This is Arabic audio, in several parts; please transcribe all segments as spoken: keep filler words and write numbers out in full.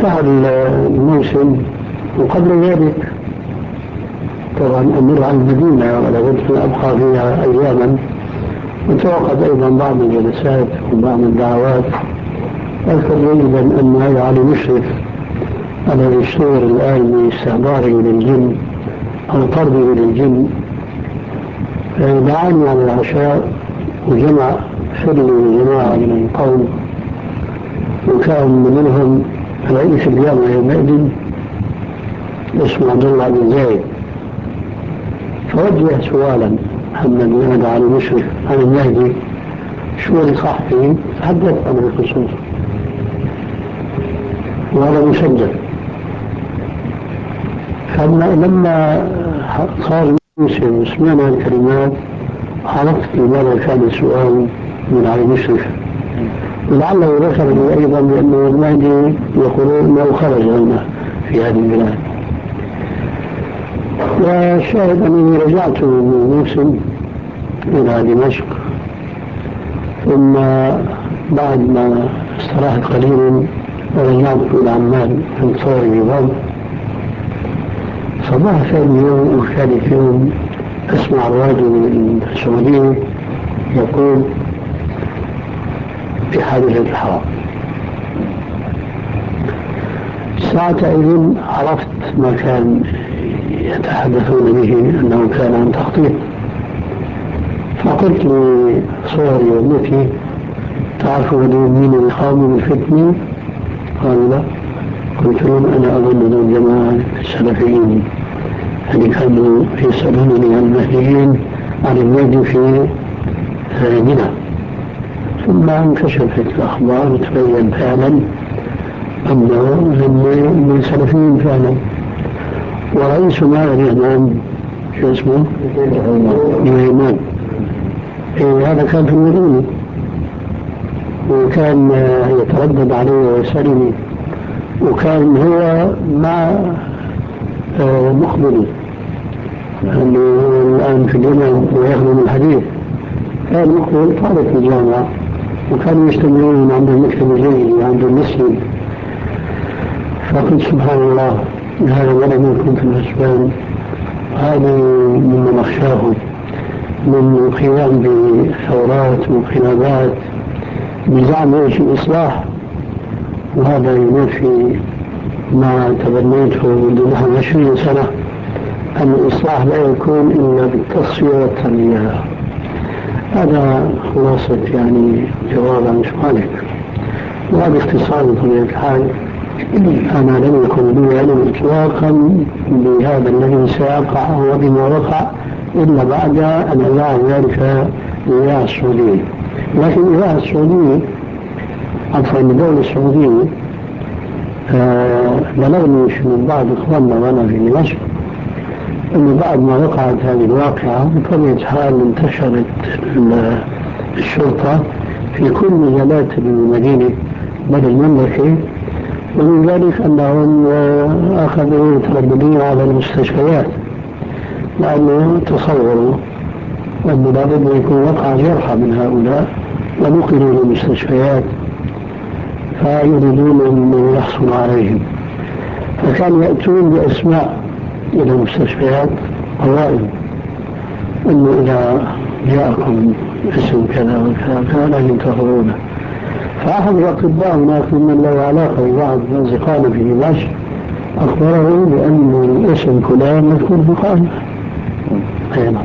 انتهى الموسم، وقبل ذلك طبعا أمر عن المدينة ولابد أن أبقى فيها أياما، وتوقف أيضا بعض الجلسات وبعض الدعوات. أذكر جيدا أن هذا علي مشرف الذي يشتهر الآن باستحضاره للجن أو طرده للجن دعاني على العشاء وجمع حلي وجماعة من القوم، وكان منهم رئيس الجامعة يومئذ اسمه عبد الله بن زايد، فوجه سؤالا محمد هذا علي مشرف عن المهدي شو اللي صح فيه، تحدث عن الخصوص وهذا مسجل. فلما صار الموسم وسمعنا الكلمات عرفت لماذا كان السؤال من علي مشرف، ولعله ذكر لي أيضا بأنه المهدي يقولون أنه خرج لنا في هذه البلاد. والشاهد أنني رجعت من الموسم إلى دمشق، ثم بعد ما استراحت قليلا ورجعت إلى عمان في انتصار النظام. صباح ثاني يوم أو ثالث يوم أسمع الراديو السعودي يقول في حادثة الحرام. ساعتئذ عرفت ما كان يتحدثون به أنه كان عن تخطيط، فقلت لصوري وابنتي تعرفون مين اللي قاموا بالفتنة؟ قالوا لا. قلت لهم أنا أظن أنهم جماعة السلفيين اللي كانوا يسألونني عن المهديين عن المهدي في جدة. ثم انكشفت الأخبار وتبين فعلا أنهم من السلفيين فعلا. ورئيس ما اليمن شو اسمه؟ اليمن. إيه هذا كان في المدينة، وكان يتردد علي ويسألني، وكان هو مع مقبلي لأنه الآن في اليمن ويخدم الحديث. كان مقبل طالب في الجامعة وكانوا يجتمعون عند المكتب الجيد وعند المسجد. فقلت سبحان الله هذا ولم يكن في الحسبان، هذا مما نخشاه من القيام بثورات وانقلابات بزعم ايش الإصلاح، وهذا ينافي ما تبنيته منذ نحو عشرين سنة أن الإصلاح لا يكون إلا بالتصفية والتنمية. هذا خلاصة يعني جواب عن سؤالك، وهذا اختصار بطبيعة الحال. أنا لم يكن لي علم إطلاقا بهذا الذي سيقع وبما وقع إلا بعد أن أذاع ذلك الإذاعة السعودية. لكن الإذاعة السعودية عفوا الدولة السعودية بلغني من بعض إخواننا وأنا في دمشق أنه بعد ما وقعت هذه الواقعة بطبيعة الحال انتشرت الشرطة في كل مجالات المدينة بل المملكة، ومن ذلك أنهم أخذوا يترددون على المستشفيات لأنه تصوروا أنه لابد أن يكون وقع جرحى من هؤلاء ونقلوا للمستشفيات فيريدون أن يحصلوا عليهم، فكانوا يأتون بأسماء إلى المستشفيات قوائم أنه إذا جاءكم اسم كذا وكذا كذا لازم تأخذونه. فأحد الأطباء هناك ممن له علاقة ببعض أصدقائنا في دمشق أخبره بأن اسم فلان مذكور في قائمة. أيضا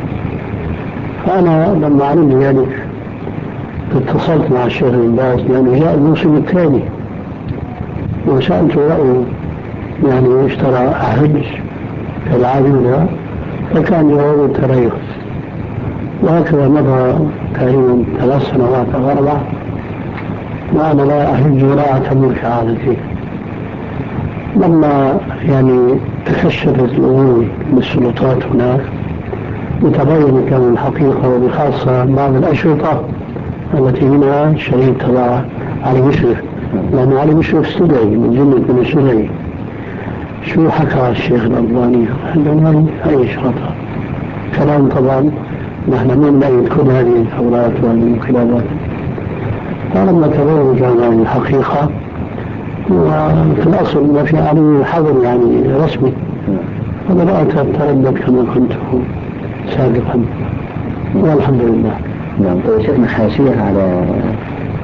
فأنا لما علمت ذلك اتصلت مع الشيخ بن باز لأنه جاء الموسم الثاني وسألته رأيه يعني اشترى أحج كالعادة، فكان جواب التريث. وهكذا مضى تقريبا ثلاث سنوات أو أربع وأنا لا أحج ولا أعتمر كعادتي. لما يعني تكشفت الأمور بالسلطات هناك وتبين كان الحقيقة، وبخاصة بعض الأشرطة التي منها الشريط تبع علي مشرف، لأن علي مشرف استدعي من جملة من السدعي. شو حكى الشيخ الألباني؟ عندنا أي شرطة كلام طبعا نحن من نأيد كل هذه الثورات وهذه الانقلابات. فلما تبين كان الحقيقة وفي الأصل ما في عليه حظر يعني رسمي، فبدأت أتردد كما كنت سابقا والحمد لله. نعم. طيب شيخنا، حاشية على